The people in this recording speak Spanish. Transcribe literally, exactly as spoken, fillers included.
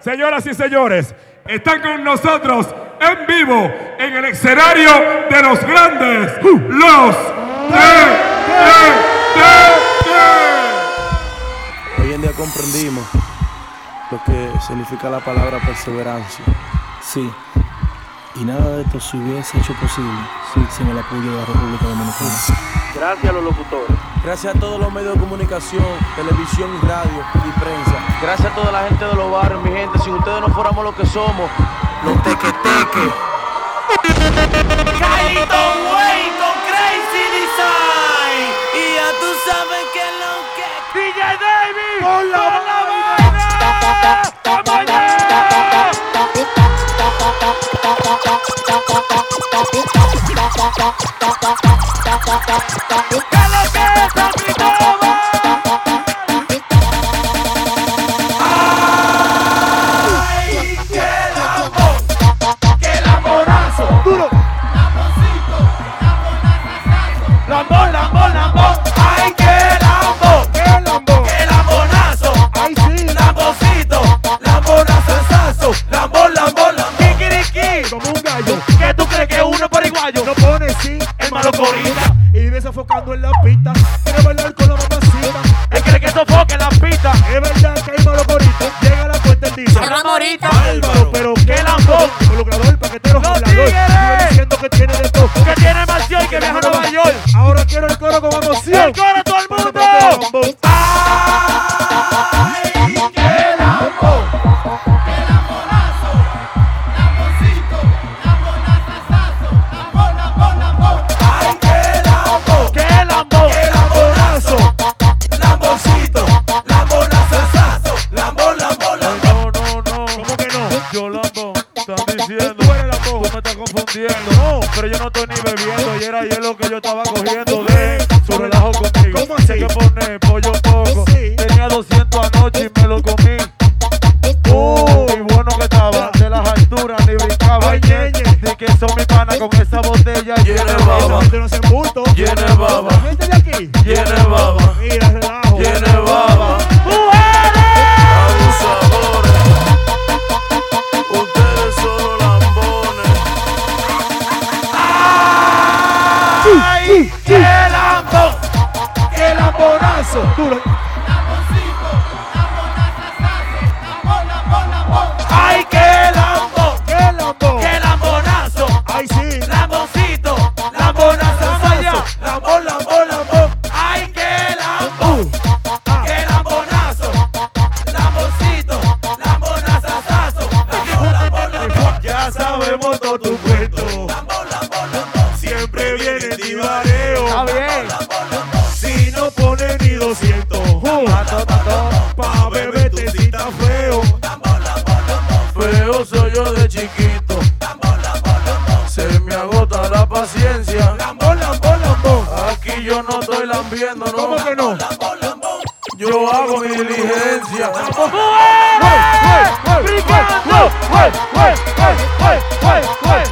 Señoras y señores, están con nosotros en vivo en el escenario de los grandes, uh, los T T T. Hoy en día comprendimos lo que significa la palabra perseverancia. Sí, y nada de esto se hubiese hecho posible sí, sin el apoyo de la República Dominicana. Gracias a los locutores. Gracias a todos los medios de comunicación, televisión y radio y prensa. Gracias a toda la gente de los barrios, mi gente. Si ustedes no fuéramos lo que somos, los teque-teque. Kailito Way con Crazy Design. Y ya tú sabes que lo que... D J David, ¡con la banda! ¡Vamos allá! No pone sí, el malo corita y vive sofocando en la pista. Quiere bailar con la mamacita. Él cree que sofoque en la pista. Es verdad que hay malo corita. Llega a la cuenta el dice Hablamos ahorita. Álvaro, pero qué lambón. Involucrador, paquetero, ¡Los hablador. tigres! Sigue diciendo que tiene de todo. Que tiene mansión y que viaja a Nueva York. Ahora quiero el coro con emoción. ¡El coro todo el mundo! ¡Ay, qué lambón! ¡Qué lambonazo! ¡Lamboncito! ¡Lambonazazazo! ¡Lambón, lambón, lambón! ¡Ay, qué lambón! ¡Qué lambón! ¡Qué lambonazo! ¡Lamboncito! ¡Lambonazazazo! ¡Lambón, lambón, lambón! No, no, no. ¿Cómo que no? Yo lambón. Están diciendo. Tú eres lambón. Tú me estás confundiendo. No. Pero yo no estoy ni bebiendo. Y era ayer lo que yo estaba cogiendo. De su relajo conmigo. ¿Cómo así? Sé que pone pollo poco. Sí. Tenía doscientos anoche y me lo comí. Uh, y bueno que estaba. De las alturas ni brincaba. Ay, ñeñe. Di que son mi pana con esa botella llena de Esa baba. gente no se embulto. Llena de baba. La gente de aquí. Llena de baba. Mira, relajo. Llena de baba. Abusadores, ustedes son lambones. ¡Ay, qué lambón! ¡Qué lambonazo! Duro. ¡Lamboncito! ¡Lambonazazazo! ¡Lambón, lambón, lambón! ¡Ay, qué lambón! ¡Qué lambón! ¡Qué lambonazo! ¡Ay, sí! ¡Lamboncito! ¡Lambonazazazo! ¡Lambón, lambón, lambón! ¡Ay, qué lambón! ¡Qué lambonazo! ¡Lamboncito! ¡Lambonazazazo! ¡Lambón, lambón, lambón! Ya sabemos todo tu cuento. Siempre viene divareo. ¡Está bien! Si no pone ni doscientos. ¡Tato, tato! Pa' beberte si está feo. Feo soy yo de chiquito. Se me agota la paciencia. Lambón, lambón, lambón. Aquí yo no estoy lambiendo, no. ¿Cómo que no? Yo hago mi diligencia. ¡Brincando! ¡Wey, wey, wey, wey, wey, wey!